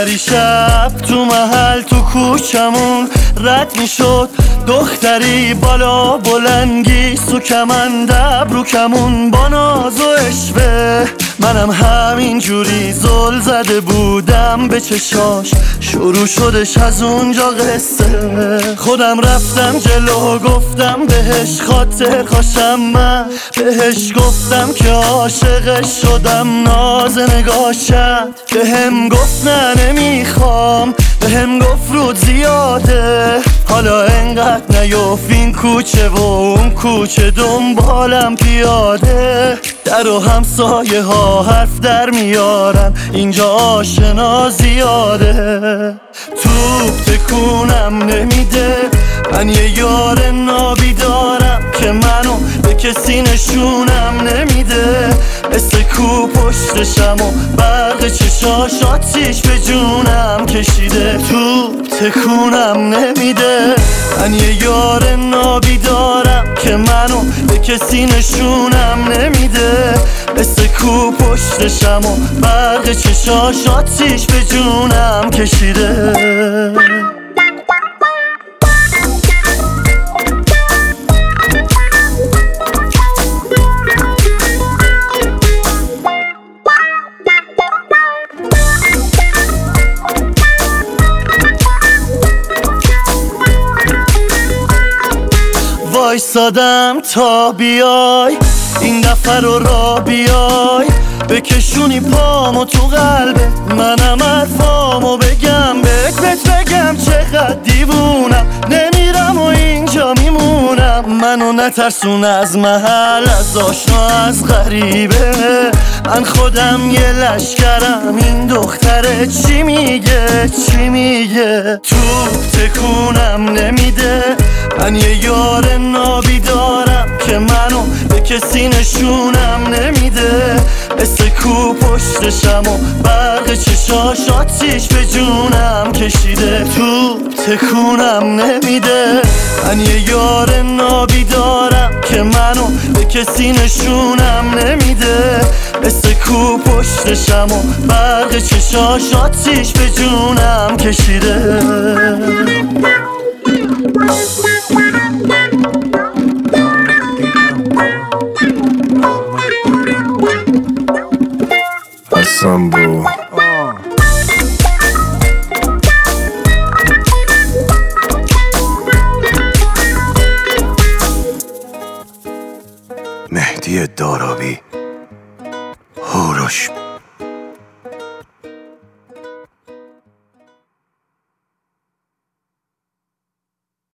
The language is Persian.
پریشب تو محل تو کوچمون رد میشد دختری بالا بلنگی سو کمند ابرو کمون با ناز و عشوه. منم همین جوری زل زده بودم به چشاش، شروع شدش از اونجا قصه. خودم رفتم جلو گفتم بهش خاطر خوشم، من بهش گفتم که عاشقش شدم. ناز نگاه کرد بهم گفت نه نمیخوام، بهم گفت رود زیاده، حالا انقدر نیفت این کوچه و اون کوچه دنبالم پیاده. در و همسایه ها حرف در میارن اینجا آشنا زیاده. توپ تکونم نمیده، من یه یار نابی دارم که منو به کسی نشونم نمیده. مثل کو پشتشم و برق چشاش آتیش به جونم کشیده. توپ تکونم نمیده، من یه یار نابی دارم که منو به کسی نشونم نمیده. مثل کو پشتشم و برق چشاش آتیش به جونم کشیده. وایسادم تا بیای این دفعه رو را بیای، بکشونی پامو تو قلبت، منم حرفامو بگم بهت بگم چقدر دیوونم. نمیرم و اینجا میمونم، منو نترسون از محل، از آشنا از غریبه. من خودم یه لشکرم، این دختره چی میگه چی میگه. توپ تکونم نمیده، من یه یار نابی دارم که منو به کسی نشونم نمیده. مثل کو پشتشم و برق چشاش آتیش به جونم کشیده. توپ تکونم نمیده، من یه یار نابی دارم که منو به کسی نشونم نمیده. مثل کو پشتشم و برق چشاش آتیش به جونم کشیده. Sambo مهدی دارابی هوروش